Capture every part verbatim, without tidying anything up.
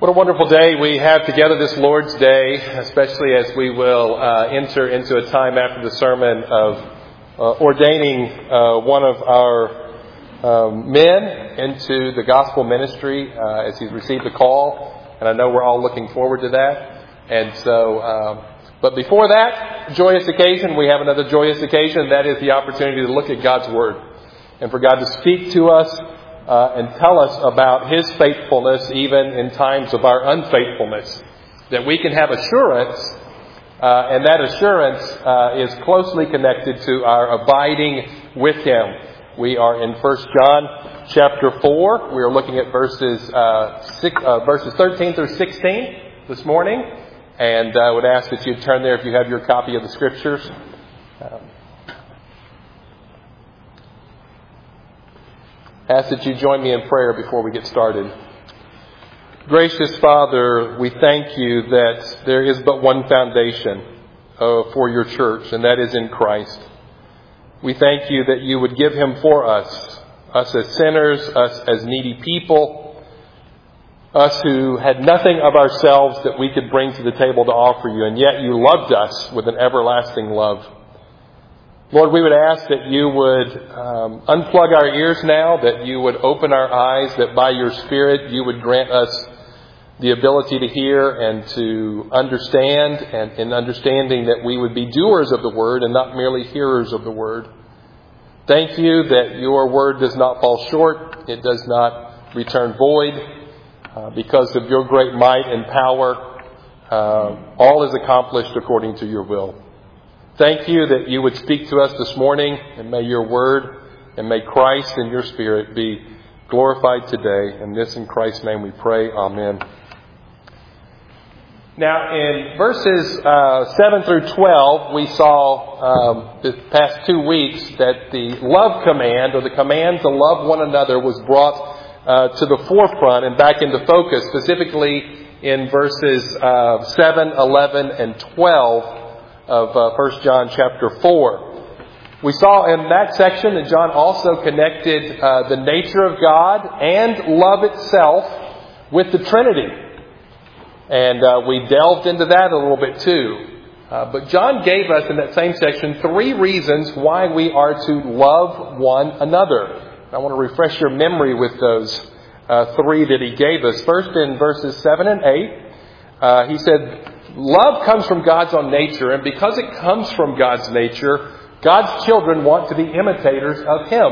What a wonderful day we have together this Lord's Day, especially as we will uh, enter into a time after the sermon of uh, ordaining uh, one of our um, men into the gospel ministry uh, as he's received the call. And I know we're all looking forward to that. And so, um, but before that joyous occasion, we have another joyous occasion. That is the opportunity to look at God's Word and for God to speak to us Uh, and tell us about His faithfulness even in times of our unfaithfulness. That we can have assurance, uh, and that assurance uh, is closely connected to our abiding with Him. We are in First John chapter four. We are looking at verses uh, six, uh, verses thirteen through sixteen this morning. And I would ask that you turn there if you have your copy of the Scriptures. Um, Ask that you join me in prayer before we get started. Gracious Father, we thank you that there is but one foundation uh, for your church, and that is in Christ. We thank you that you would give Him for us, us as sinners, us as needy people, us who had nothing of ourselves that we could bring to the table to offer you, and yet you loved us with an everlasting love. Lord, we would ask that you would um, unplug our ears now, that you would open our eyes, that by your Spirit you would grant us the ability to hear and to understand, and in understanding that we would be doers of the Word and not merely hearers of the Word. Thank you that your Word does not fall short. It does not return void. Uh, because of your great might and power, uh, all is accomplished according to your will. Thank you that you would speak to us this morning, and may your word and may Christ and your Spirit be glorified today. And this in Christ's name we pray. Amen. Now in verses uh, seven through twelve, we saw um, the past two weeks that the love command, or the command to love one another, was brought uh, to the forefront and back into focus, specifically in verses uh, seven, eleven, and twelve. Of uh, First John chapter four. We saw in that section that John also connected uh, the nature of God and love itself with the Trinity. And uh, we delved into that a little bit too. Uh, but John gave us in that same section three reasons why we are to love one another. I want to refresh your memory with those uh, three that he gave us. First, in verses seven and eight, uh, he said, love comes from God's own nature, and because it comes from God's nature, God's children want to be imitators of Him.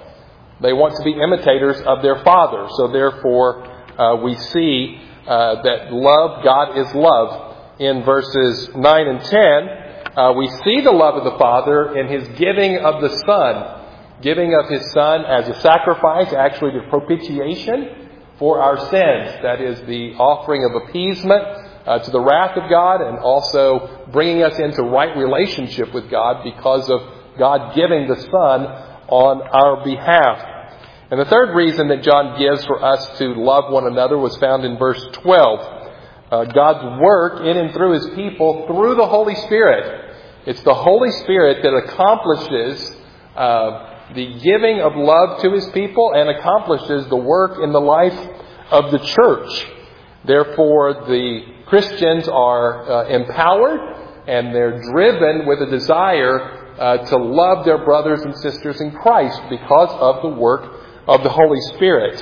They want to be imitators of their Father. So therefore, uh, we see uh, that love, God is love. In verses nine and ten, uh, we see the love of the Father in His giving of the Son. Giving of His Son as a sacrifice, actually the propitiation for our sins. That is the offering of appeasement Uh, to the wrath of God, and also bringing us into right relationship with God because of God giving the Son on our behalf. And the third reason that John gives for us to love one another was found in verse twelve. Uh, God's work in and through His people through the Holy Spirit. It's the Holy Spirit that accomplishes uh, the giving of love to His people and accomplishes the work in the life of the church. Therefore, the Christians are uh, empowered, and they're driven with a desire uh, to love their brothers and sisters in Christ because of the work of the Holy Spirit.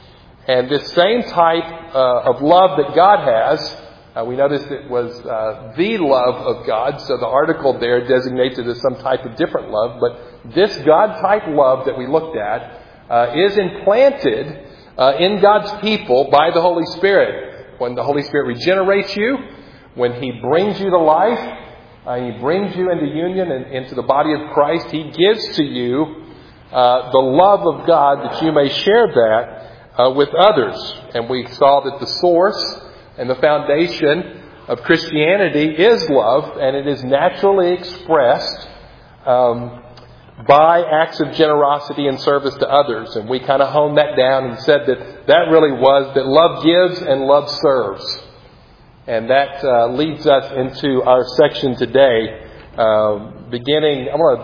And this same type uh, of love that God has, uh, we noticed it was uh, the love of God, so the article there designates it as some type of different love, but this God-type love that we looked at uh, is implanted uh, in God's people by the Holy Spirit. When the Holy Spirit regenerates you, when He brings you to life, uh, He brings you into union and into the body of Christ, He gives to you uh, the love of God that you may share that uh, with others. And we saw that the source and the foundation of Christianity is love, and it is naturally expressed um, by acts of generosity and service to others. And we kind of honed that down and said that that really was that love gives and love serves. And that uh, leads us into our section today, uh, beginning, I'm going to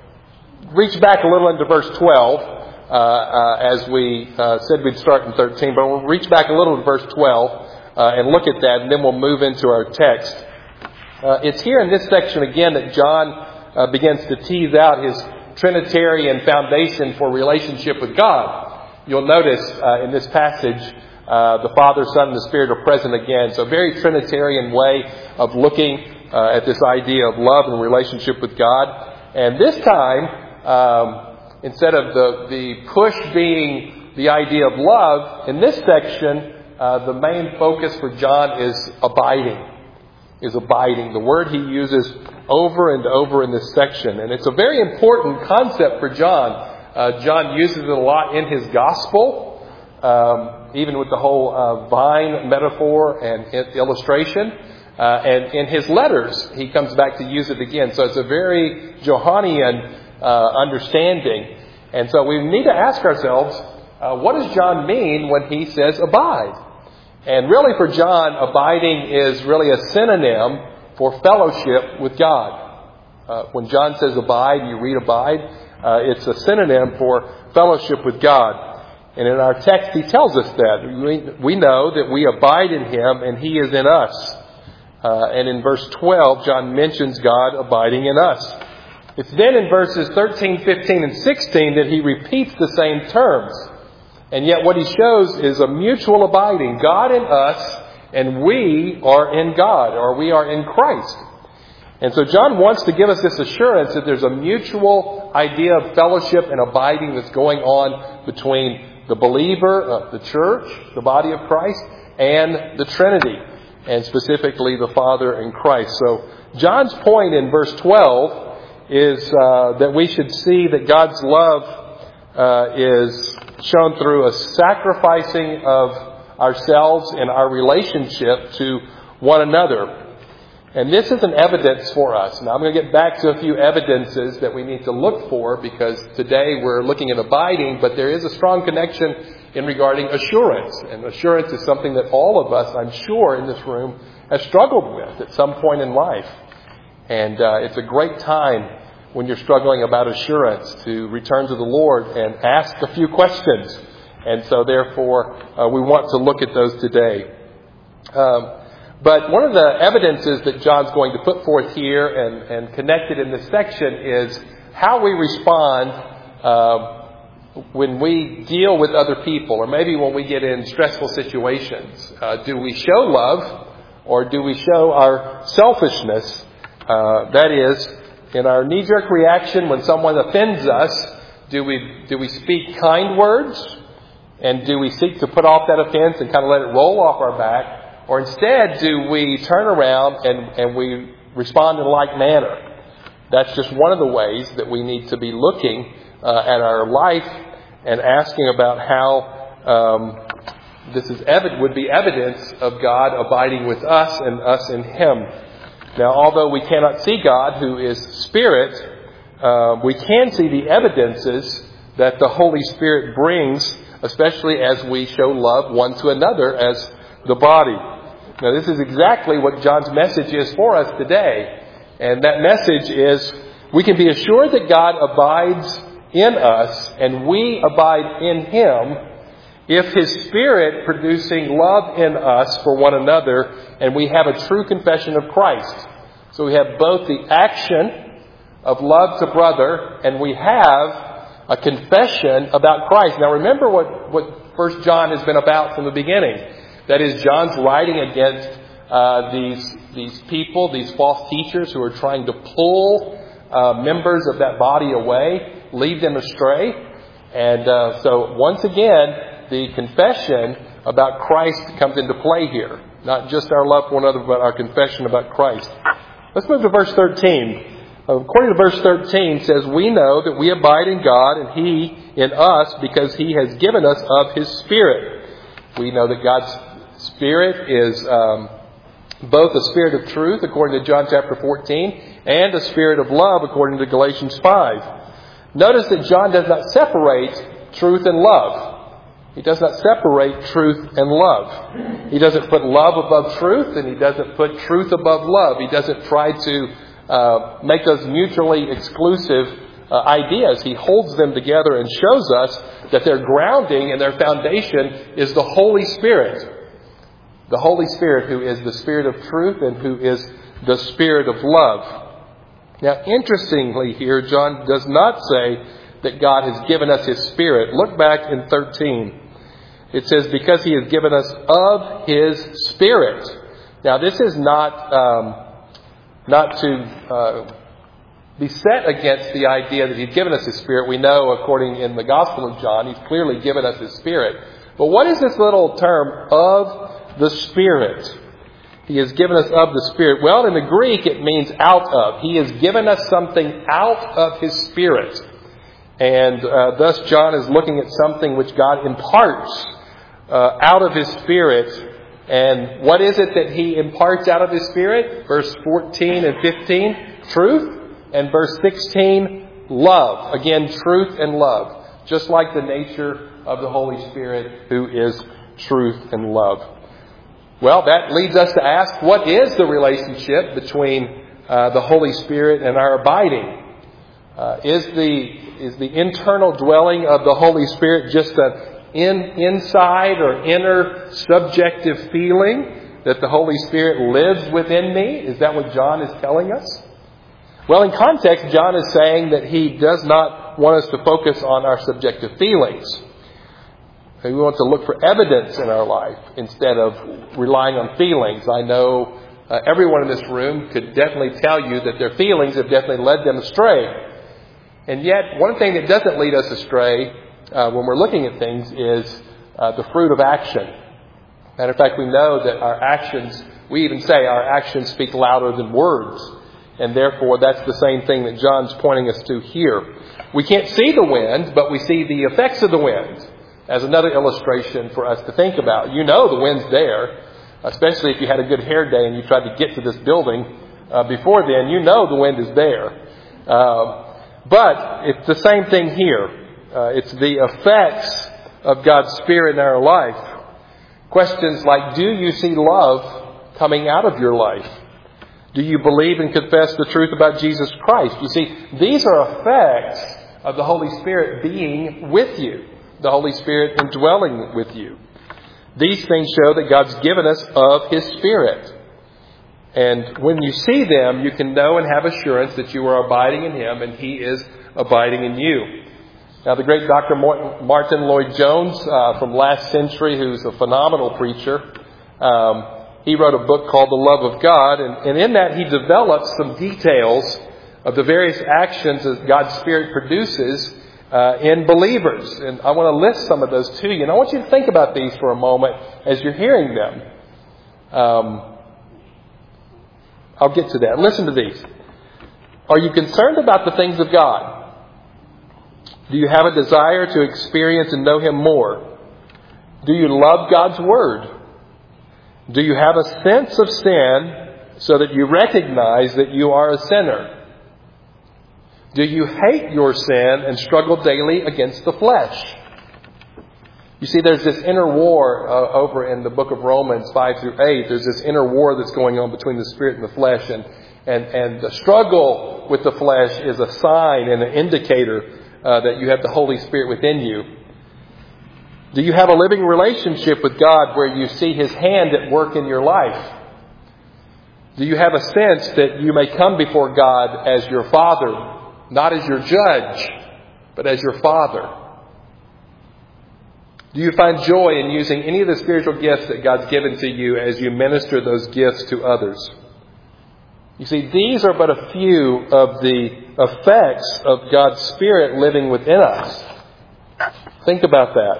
reach back a little into verse twelve, uh, uh, as we uh, said we'd start in thirteen, but we'll reach back a little to verse twelve, uh, and look at that, and then we'll move into our text. Uh, it's here in this section again that John uh, begins to tease out his Trinitarian foundation for relationship with God. You'll notice uh, in this passage, uh, the Father, Son, and the Spirit are present again. So a very Trinitarian way of looking uh, at this idea of love and relationship with God. And this time, um, instead of the, the push being the idea of love, in this section, uh, the main focus for John is abiding. Is abiding. The word he uses over and over in this section. And it's a very important concept for John. Uh, John uses it a lot in his gospel, um, even with the whole uh, vine metaphor and illustration. Uh, and in his letters, he comes back to use it again. So it's a very Johannine uh, understanding. And so we need to ask ourselves, uh, what does John mean when he says abide? And really for John, abiding is really a synonym for fellowship with God. Uh, when John says abide, you read abide, uh, it's a synonym for fellowship with God. And in our text, he tells us that. We, we know that we abide in him and he is in us. Uh, and in verse twelve, John mentions God abiding in us. It's then in verses thirteen, fifteen, and sixteen that he repeats the same terms. And yet what he shows is a mutual abiding. God in us, and we are in God, or we are in Christ. And so John wants to give us this assurance that there's a mutual idea of fellowship and abiding that's going on between the believer, uh, the church, the body of Christ, and the Trinity, and specifically the Father and Christ. So John's point in verse twelve is uh, that we should see that God's love uh, is shown through a sacrificing of ourselves and our relationship to one another. And this is an evidence for us. Now I'm going to get back to a few evidences that we need to look for, because today we're looking at abiding, but there is a strong connection in regarding assurance. And assurance is something that all of us, I'm sure, in this room have struggled with at some point in life. And uh, it's a great time when you're struggling about assurance to return to the Lord and ask a few questions. And so therefore, uh, we want to look at those today. Um, but one of the evidences that John's going to put forth here and, and connected in this section is how we respond uh, when we deal with other people, or maybe when we get in stressful situations. Uh, do we show love, or do we show our selfishness? Uh, that is, in our knee-jerk reaction when someone offends us, do we do we speak kind words? And do we seek to put off that offense and kind of let it roll off our back? Or instead, do we turn around and, and we respond in like manner? That's just one of the ways that we need to be looking uh, at our life and asking about how um, this is evid- would be evidence of God abiding with us and us in him. Now, although we cannot see God, who is Spirit, uh, we can see the evidences that the Holy Spirit brings, especially as we show love one to another as the body. Now, this is exactly what John's message is for us today. And that message is, we can be assured that God abides in us and we abide in him if his Spirit producing love in us for one another, and we have a true confession of Christ. So we have both the action of love to brother, and we have a confession about Christ. Now remember what, what First John has been about from the beginning. That is, John's writing against uh, these, these people, these false teachers who are trying to pull uh, members of that body away, lead them astray. And uh, so once again, the confession about Christ comes into play here. Not just our love for one another, but our confession about Christ. Let's move to verse thirteen. According to verse thirteen, it says, we know that we abide in God and he in us because he has given us of his Spirit. We know that God's Spirit is um, both a spirit of truth, according to John chapter fourteen, and a spirit of love, according to Galatians five. Notice that John does not separate truth and love. He does not separate truth and love. He doesn't put love above truth, and he doesn't put truth above love. He doesn't try to uh, make those mutually exclusive uh, ideas. He holds them together and shows us that their grounding and their foundation is the Holy Spirit. The Holy Spirit, who is the Spirit of truth and who is the Spirit of love. Now, interestingly here, John does not say that God has given us His Spirit. Look back in thirteen. It says, because He has given us of His Spirit. Now, this is not, um, not to uh, be set against the idea that He's given us His Spirit. We know, according in the Gospel of John, He's clearly given us His Spirit. But what is this little term, of the Spirit? He has given us of the Spirit. Well, in the Greek, it means out of. He has given us something out of His Spirit. And uh, thus John is looking at something which God imparts uh, out of His Spirit. And what is it that He imparts out of His Spirit? Verse fourteen and fifteen, truth. And verse sixteen, love. Again, truth and love. Just like the nature of the Holy Spirit, who is truth and love. Well, that leads us to ask, what is the relationship between uh, the Holy Spirit and our abiding? Uh, is the is the internal dwelling of the Holy Spirit just an in, inside or inner subjective feeling that the Holy Spirit lives within me? Is that what John is telling us? Well, in context, John is saying that he does not want us to focus on our subjective feelings. We want to look for evidence in our life instead of relying on feelings. I know uh, everyone in this room could definitely tell you that their feelings have definitely led them astray. And yet, one thing that doesn't lead us astray uh, when we're looking at things is uh, the fruit of action. Matter of fact, we know that our actions, we even say our actions speak louder than words. And therefore, that's the same thing that John's pointing us to here. We can't see the wind, but we see the effects of the wind. As another illustration for us to think about. You know the wind's there, especially if you had a good hair day and you tried to get to this building uh, before then. You know the wind is there. Uh, but it's the same thing here. Uh, it's the effects of God's Spirit in our life. Questions like, do you see love coming out of your life? Do you believe and confess the truth about Jesus Christ? You see, these are effects of the Holy Spirit being with you. The Holy Spirit indwelling with you. These things show that God's given us of His Spirit. And when you see them, you can know and have assurance that you are abiding in Him and He is abiding in you. Now, the great Doctor Martin Lloyd-Jones uh, from last century, who's a phenomenal preacher, um, he wrote a book called The Love of God. And, and in that, he develops some details of the various actions that God's Spirit produces Uh, in believers. And I want to list some of those to you. And I want you to think about these for a moment as you're hearing them. Um, I'll get to that. Listen to these. Are you concerned about the things of God? Do you have a desire to experience and know Him more? Do you love God's Word? Do you have a sense of sin so that you recognize that you are a sinner? Do you hate your sin and struggle daily against the flesh? You see, there's this inner war uh, over in the book of Romans five through eight. There's this inner war that's going on between the Spirit and the flesh. And, and, and the struggle with the flesh is a sign and an indicator uh, that you have the Holy Spirit within you. Do you have a living relationship with God where you see His hand at work in your life? Do you have a sense that you may come before God as your Father? Not as your judge, but as your Father. Do you find joy in using any of the spiritual gifts that God's given to you as you minister those gifts to others? You see, these are but a few of the effects of God's Spirit living within us. Think about that.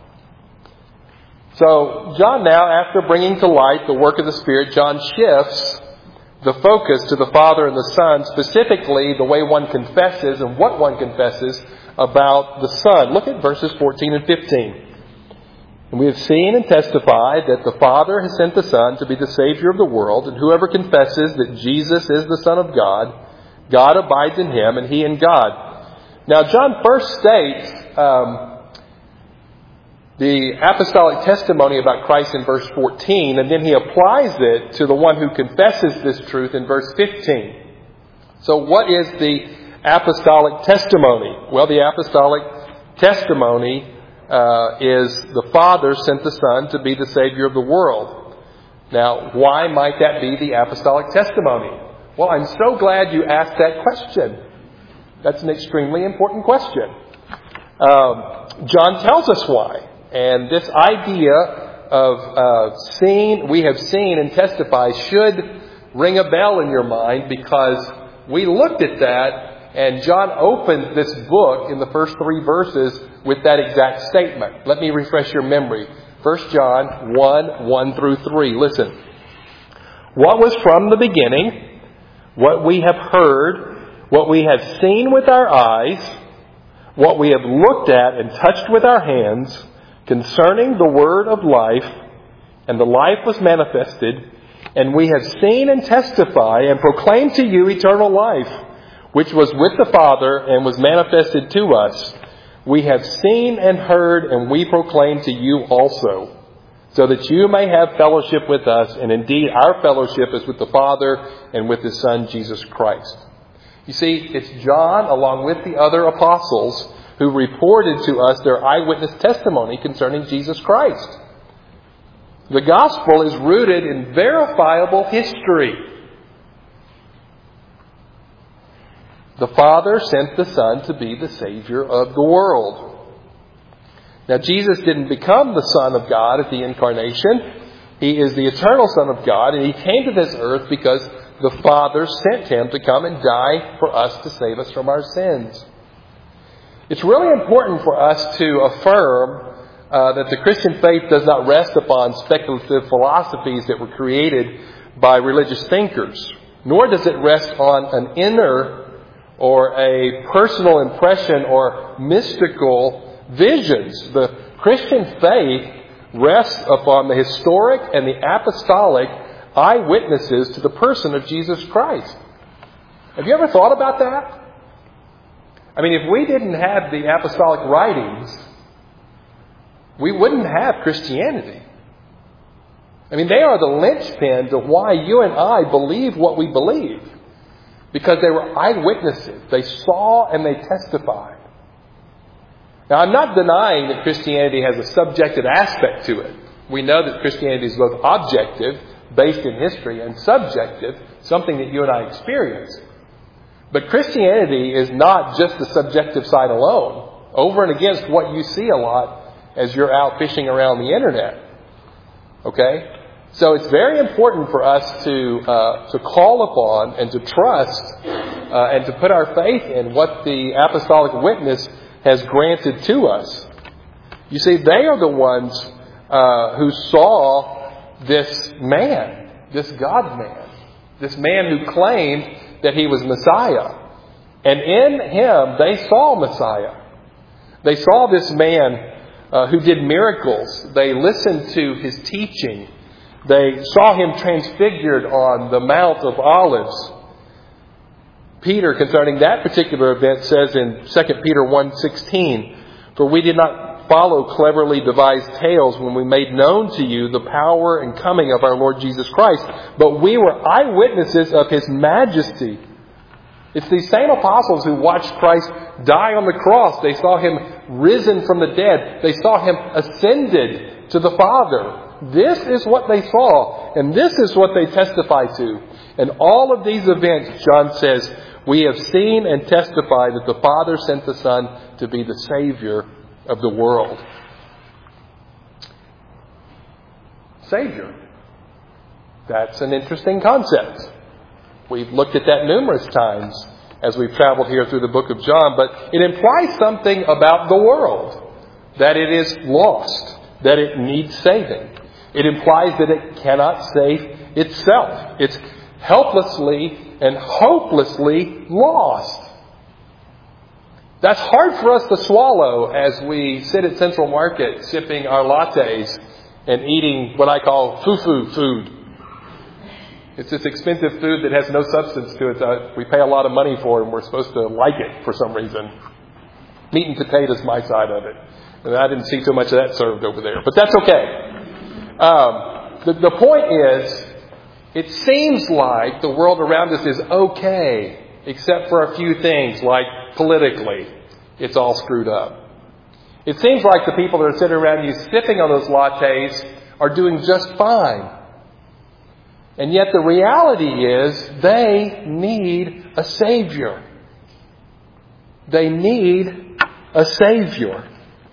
So, John now, after bringing to light the work of the Spirit, John shifts the focus to the Father and the Son, specifically the way one confesses and what one confesses about the Son. Look at verses fourteen and fifteen. And we have seen and testified that the Father has sent the Son to be the Savior of the world, and whoever confesses that Jesus is the Son of God, God abides in Him and He in God. Now, John first states um, the apostolic testimony about Christ in verse fourteen, and then he applies it to the one who confesses this truth in verse fifteen. So what is the apostolic testimony? Well, the apostolic testimony uh, is the Father sent the Son to be the Savior of the world. Now, why might that be the apostolic testimony? Well, I'm so glad you asked that question. That's an extremely important question. Um, John tells us why. And this idea of uh, seeing, we have seen and testify should ring a bell in your mind, because we looked at that and John opened this book in the first three verses with that exact statement. Let me refresh your memory. First John one, one through three. Listen. What was from the beginning, what we have heard, what we have seen with our eyes, what we have looked at and touched with our hands, concerning the word of life, and the life was manifested, and we have seen and testify and proclaim to you eternal life, which was with the Father and was manifested to us. We have seen and heard, and we proclaim to you also, so that you may have fellowship with us, and indeed our fellowship is with the Father and with His Son, Jesus Christ. You see, it's John, along with the other apostles, who reported to us their eyewitness testimony concerning Jesus Christ. The gospel is rooted in verifiable history. The Father sent the Son to be the Savior of the world. Now, Jesus didn't become the Son of God at the incarnation. He is the eternal Son of God, and He came to this earth because the Father sent Him to come and die for us to save us from our sins. It's really important for us to affirm uh, that the Christian faith does not rest upon speculative philosophies that were created by religious thinkers, nor does it rest on an inner or a personal impression or mystical visions. The Christian faith rests upon the historic and the apostolic eyewitnesses to the person of Jesus Christ. Have you ever thought about that? I mean, if we didn't have the apostolic writings, we wouldn't have Christianity. I mean, they are the linchpin to why you and I believe what we believe. Because they were eyewitnesses. They saw and they testified. Now, I'm not denying that Christianity has a subjective aspect to it. We know that Christianity is both objective, based in history, and subjective, something that you and I experience. But Christianity is not just the subjective side alone, over and against what you see a lot as you're out fishing around the internet. Okay? So it's very important for us to uh, to call upon and to trust uh, and to put our faith in what the apostolic witness has granted to us. You see, they are the ones uh, who saw this man, this God-man, this man who claimed that he was Messiah. And in him, they saw Messiah. They saw this man uh, who did miracles. They listened to his teaching. They saw him transfigured on the Mount of Olives. Peter, concerning that particular event, says in Second Peter one sixteen, "For we did not follow cleverly devised tales when we made known to you the power and coming of our Lord Jesus Christ, but we were eyewitnesses of His majesty." It's these same apostles who watched Christ die on the cross. They saw Him risen from the dead. They saw Him ascended to the Father. This is what they saw, and this is what they testify to. And all of these events, John says, we have seen and testified that the Father sent the Son to be the Savior of the world. Savior. That's an interesting concept. We've looked at that numerous times as we've traveled here through the book of John, but it implies something about the world, that it is lost, that it needs saving. It implies that it cannot save itself. It's helplessly and hopelessly lost. That's hard for us to swallow as we sit at Central Market sipping our lattes and eating what I call foo-foo food. It's this expensive food that has no substance to it. Uh, we pay a lot of money for it, and we're supposed to like it for some reason. Meat and potatoes, my side of it. And I didn't see too much of that served over there. But that's okay. Um, the, the point is, it seems like the world around us is okay, except for a few things, like politically, it's all screwed up. It seems like the people that are sitting around you sipping on those lattes are doing just fine. And yet the reality is they need a Savior. They need a Savior.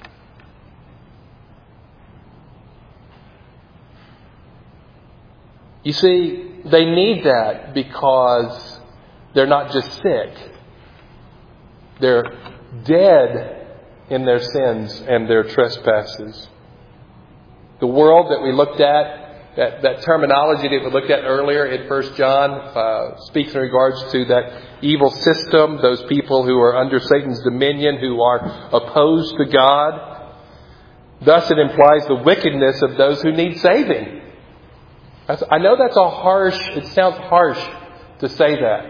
You see, they need that because they're not just sick. They're dead in their sins and their trespasses. The world that we looked at, that, that terminology that we looked at earlier in First John, uh, speaks in regards to that evil system, those people who are under Satan's dominion, who are opposed to God. Thus it implies the wickedness of those who need saving. I know that's a harsh, it sounds harsh to say that.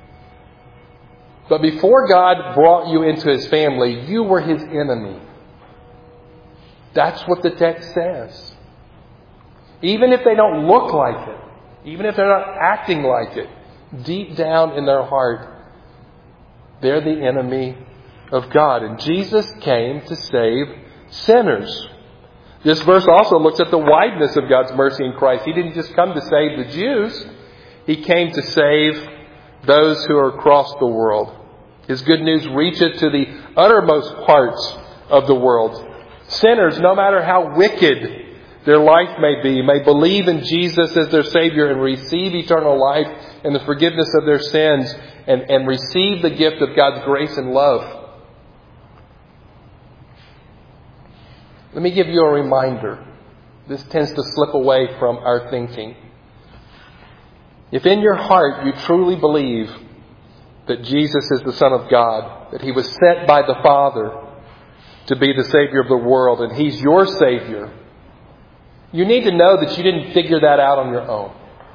But before God brought you into His family, you were His enemy. That's what the text says. Even if they don't look like it, even if they're not acting like it, deep down in their heart, they're the enemy of God. And Jesus came to save sinners. This verse also looks at the wideness of God's mercy in Christ. He didn't just come to save the Jews. He came to save those who are across the world. His good news reaches to the uttermost parts of the world. Sinners, no matter how wicked their life may be, may believe in Jesus as their Savior and receive eternal life and the forgiveness of their sins and, and receive the gift of God's grace and love. Let me give you a reminder. This tends to slip away from our thinking. If in your heart you truly believe that Jesus is the Son of God, that He was sent by the Father to be the Savior of the world, and He's your Savior, you need to know that you didn't figure that out on your own.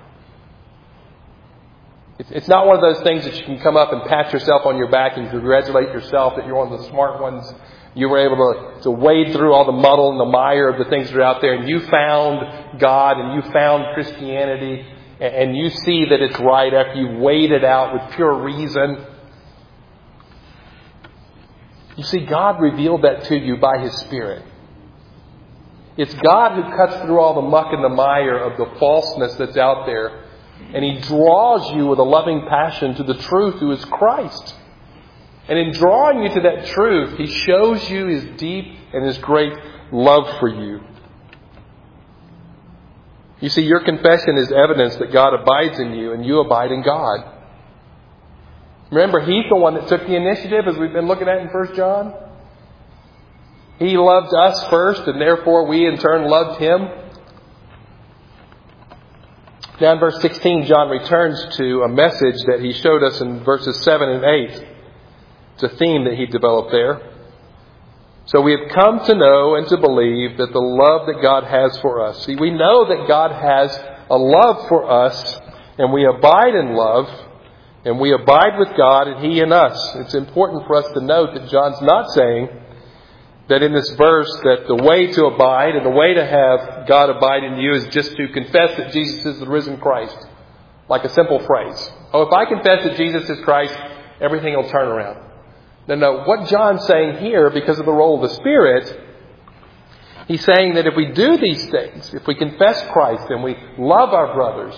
It's not one of those things that you can come up and pat yourself on your back and congratulate yourself that you're one of the smart ones. You were able to, to wade through all the muddle and the mire of the things that are out there, and you found God and you found Christianity, and you see that it's right after you weighed it out with pure reason. You see, God revealed that to you by His Spirit. It's God who cuts through all the muck and the mire of the falseness that's out there, and He draws you with a loving passion to the truth who is Christ. And in drawing you to that truth, He shows you His deep and His great love for you. You see, your confession is evidence that God abides in you and you abide in God. Remember, He's the one that took the initiative, as we've been looking at in First John. He loved us first, and therefore we in turn loved Him. Now in verse sixteen, John returns to a message that he showed us in verses seven and eight. It's a theme that he developed there. So we have come to know and to believe that the love that God has for us. See, we know that God has a love for us, and we abide in love, and we abide with God and He in us. It's important for us to note that John's not saying that in this verse that the way to abide and the way to have God abide in you is just to confess that Jesus is the risen Christ. Like a simple phrase. Oh, if I confess that Jesus is Christ, everything will turn around. No, no. What John's saying here, because of the role of the Spirit, he's saying that if we do these things, if we confess Christ and we love our brothers,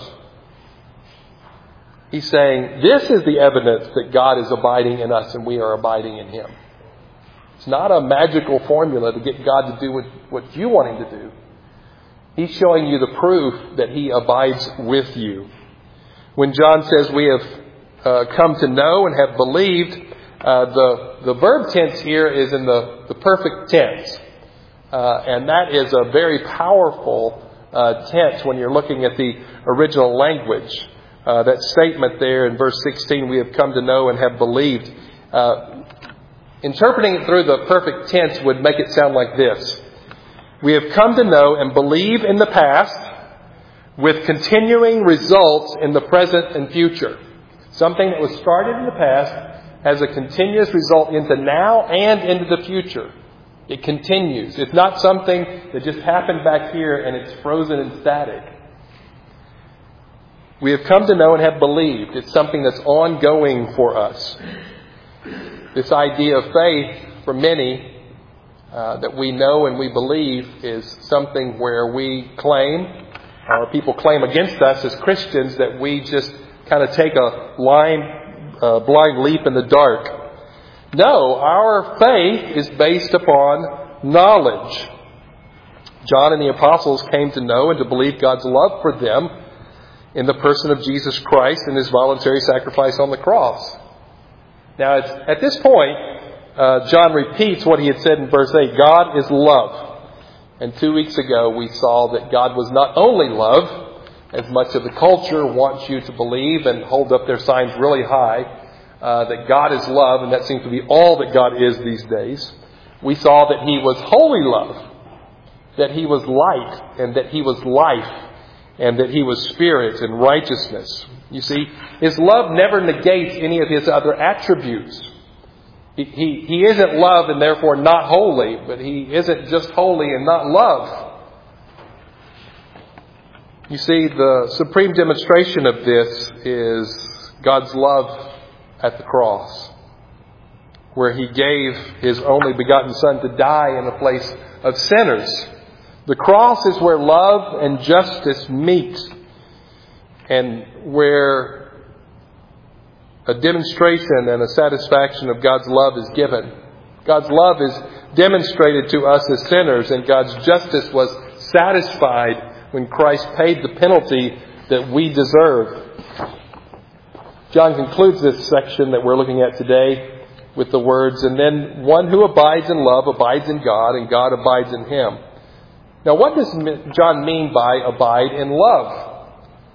he's saying this is the evidence that God is abiding in us and we are abiding in Him. It's not a magical formula to get God to do what, what you want Him to do. He's showing you the proof that He abides with you. When John says we have uh, come to know and have believed, uh, the, the verb tense here is in the, the perfect tense. Uh, and that is a very powerful uh, tense when you're looking at the original language. Uh, that statement there in verse sixteen, we have come to know and have believed. Uh, Interpreting it through the perfect tense would make it sound like this. We have come to know and believe in the past with continuing results in the present and future. Something that was started in the past has a continuous result into now and into the future. It continues. It's not something that just happened back here and it's frozen and static. We have come to know and have believed. It's something that's ongoing for us. This idea of faith, for many, uh, that we know and we believe is something where we claim or people claim against us as Christians that we just kind of take a line, uh, blind leap in the dark. No, our faith is based upon knowledge. John and the apostles came to know and to believe God's love for them in the person of Jesus Christ and His voluntary sacrifice on the cross. Now, it's, at this point, uh, John repeats what he had said in verse eight. God is love. And two weeks ago, we saw that God was not only love, as much of the culture wants you to believe and hold up their signs really high, uh, that God is love, and that seems to be all that God is these days. We saw that He was holy love, that He was light, and that He was life, and that He was spirit and righteousness. You see, His love never negates any of His other attributes. He, he, he isn't love and therefore not holy, but He isn't just holy and not love. You see, the supreme demonstration of this is God's love at the cross, where He gave His only begotten Son to die in the place of sinners. The cross is where love and justice meet, and where a demonstration and a satisfaction of God's love is given. God's love is demonstrated to us as sinners, and God's justice was satisfied when Christ paid the penalty that we deserve. John concludes this section that we're looking at today with the words, "And then one who abides in love abides in God, and God abides in him." Now, what does John mean by abide in love?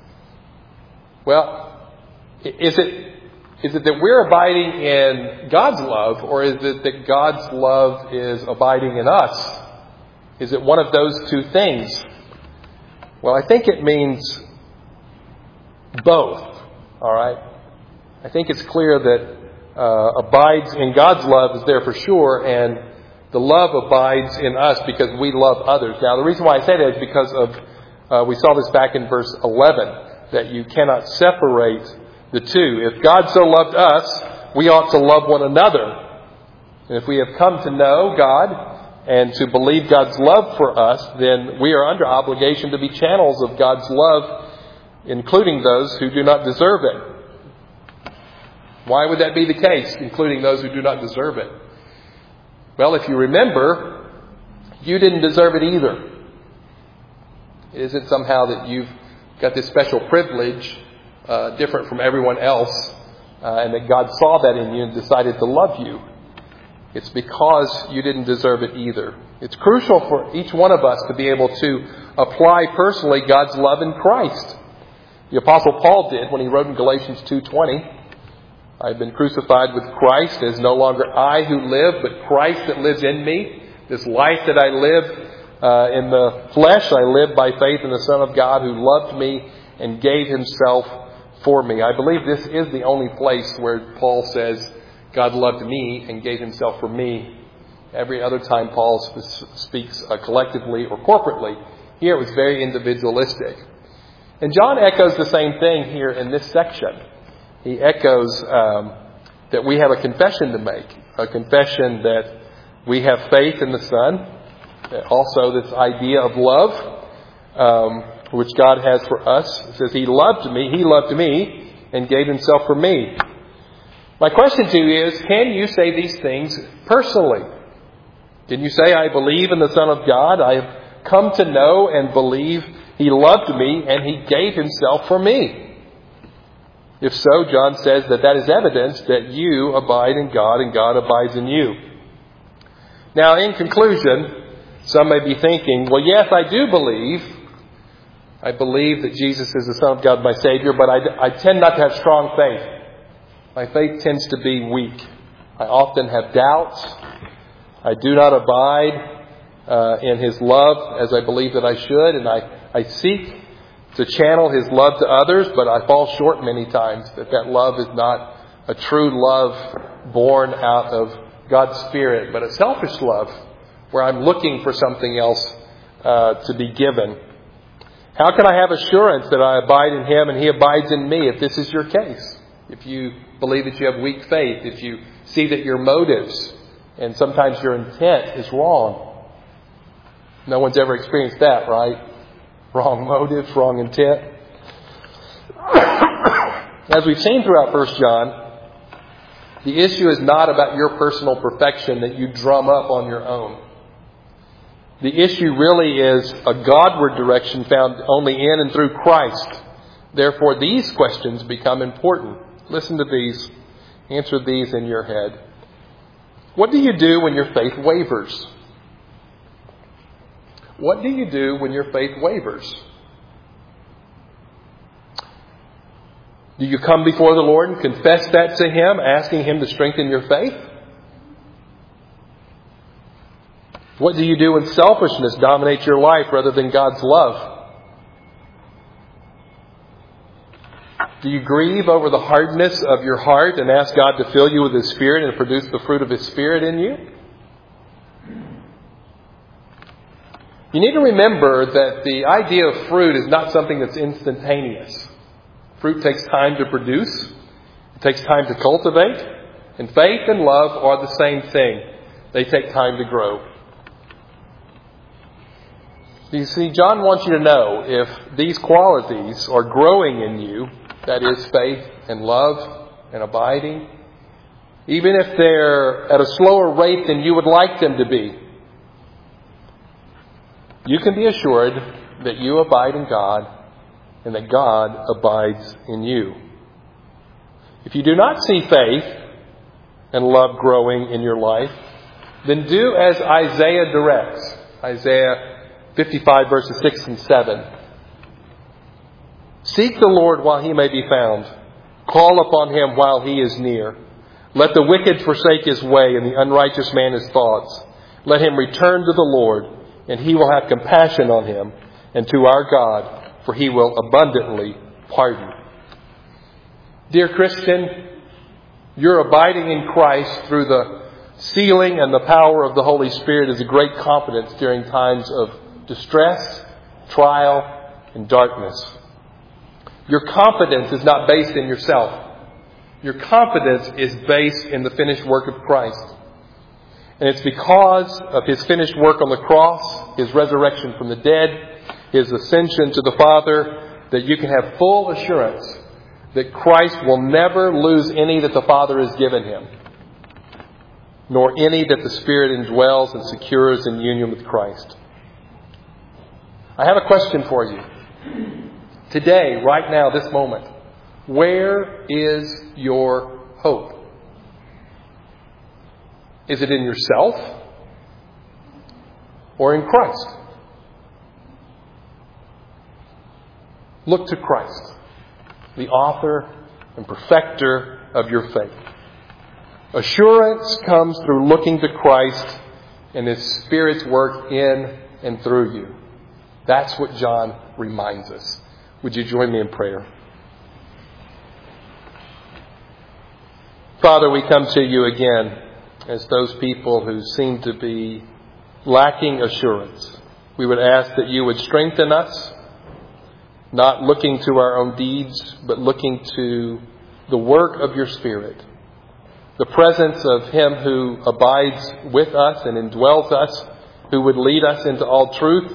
Well, is it is it that we're abiding in God's love, or is it that God's love is abiding in us? Is it one of those two things? Well, I think it means both. All right? I think it's clear that uh, abides in God's love is there for sure, and the love abides in us because we love others. Now, the reason why I say that is because of, uh, we saw this back in verse eleven, that you cannot separate the two. If God so loved us, we ought to love one another. And if we have come to know God and to believe God's love for us, then we are under obligation to be channels of God's love, including those who do not deserve it. Why would that be the case, including those who do not deserve it? Well, if you remember, you didn't deserve it either. It isn't somehow that you've got this special privilege, uh, different from everyone else, uh, and that God saw that in you and decided to love you. It's because you didn't deserve it either. It's crucial for each one of us to be able to apply personally God's love in Christ. The Apostle Paul did when he wrote in Galatians two twenty, "I've been crucified with Christ. It is no longer I who live, but Christ that lives in me. This life that I live uh, in the flesh, I live by faith in the Son of God who loved me and gave Himself for me." I believe this is the only place where Paul says, God loved me and gave Himself for me. Every other time Paul speaks uh, collectively or corporately, here it was very individualistic. And John echoes the same thing here in this section. He echoes um, that we have a confession to make, a confession that we have faith in the Son, also this idea of love, um, which God has for us. It says, He loved me, He loved me, and gave Himself for me. My question to you is, can you say these things personally? Can you say, I believe in the Son of God, I have come to know and believe He loved me, and He gave Himself for me? If so, John says that that is evidence that you abide in God and God abides in you. Now, in conclusion, some may be thinking, well, yes, I do believe. I believe that Jesus is the Son of God, my Savior, but I, I tend not to have strong faith. My faith tends to be weak. I often have doubts. I do not abide uh, in His love as I believe that I should, and I, I seek to channel His love to others, but I fall short many times, that that love is not a true love born out of God's Spirit, but a selfish love where I'm looking for something else uh, to be given. How can I have assurance that I abide in Him and He abides in me if this is your case? If you believe that you have weak faith, if you see that your motives and sometimes your intent is wrong. No one's ever experienced that, right? wrong motives, wrong intent. As we've seen throughout First John, the issue is not about your personal perfection that you drum up on your own. The issue really is a Godward direction found only in and through Christ. Therefore, these questions become important. Listen to these. Answer these in your head. What do you do when your faith wavers? What do you do when your faith wavers? Do you come before the Lord and confess that to Him, asking Him to strengthen your faith? What do you do when selfishness dominates your life rather than God's love? Do you grieve over the hardness of your heart and ask God to fill you with His Spirit and produce the fruit of His Spirit in you? You need to remember that the idea of fruit is not something that's instantaneous. Fruit takes time to produce. It takes time to cultivate. And faith and love are the same thing. They take time to grow. You see, John wants you to know if these qualities are growing in you, that is faith and love and abiding, even if they're at a slower rate than you would like them to be, you can be assured that you abide in God and that God abides in you. If you do not see faith and love growing in your life, then do as Isaiah directs. Isaiah fifty-five verses six and seven. Seek the Lord while He may be found. Call upon Him while He is near. Let the wicked forsake his way and the unrighteous man his thoughts. Let him return to the Lord, and He will have compassion on him, and to our God, for He will abundantly pardon. Dear Christian, your abiding in Christ through the sealing and the power of the Holy Spirit is a great confidence during times of distress, trial, and darkness. Your confidence is not based in yourself. Your confidence is based in the finished work of Christ. And it's because of His finished work on the cross, His resurrection from the dead, His ascension to the Father, that you can have full assurance that Christ will never lose any that the Father has given Him, nor any that the Spirit indwells and secures in union with Christ. I have a question for you. Today, right now, this moment, where is your hope? Is it in yourself or in Christ? Look to Christ, the author and perfecter of your faith. Assurance comes through looking to Christ and His Spirit's work in and through you. That's what John reminds us. Would you join me in prayer? Father, we come to You again as those people who seem to be lacking assurance. We would ask that You would strengthen us, not looking to our own deeds, but looking to the work of Your Spirit, the presence of Him who abides with us and indwells us, who would lead us into all truth,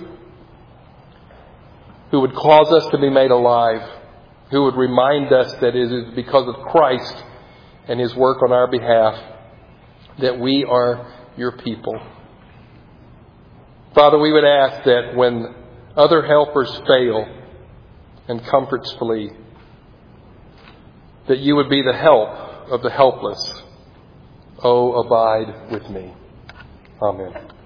who would cause us to be made alive, who would remind us that it is because of Christ and His work on our behalf that we are Your people. Father, we would ask that when other helpers fail and comforts flee, that You would be the help of the helpless. Oh, abide with me. Amen.